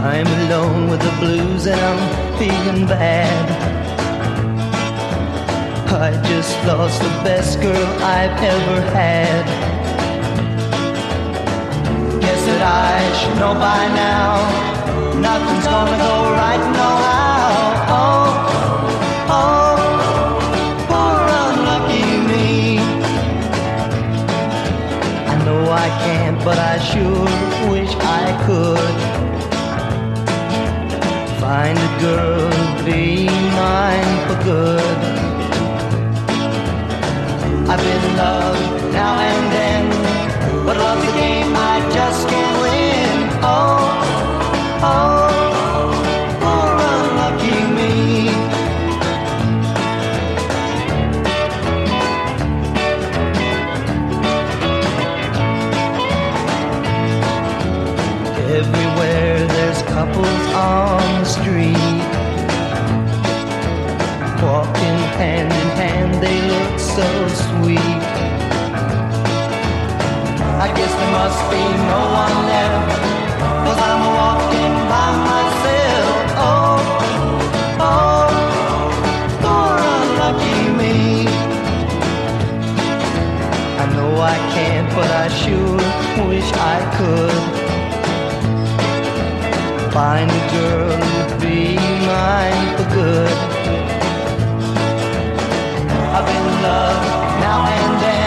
I'm alone with the blues and I'm feeling bad. I just lost the best girl I've ever had. Guess that I should know by now, nothing's gonna go right, no how. Oh, oh, poor unlucky me. I know I can't, but I sure wish I could find a girl who'd be mine for good. I've been in love now and then, but love's a game I just can't win. Oh, oh, poor unlucky me. Everywhere there's couples on the street, walking hand in hand, they look so sweet. I guess there must be no one there, 'cause I'm walking by myself. Oh, oh, poor unlucky me. I know I can't, but I sure wish I could find a girl who'd be mine for good. I've been in love now and then,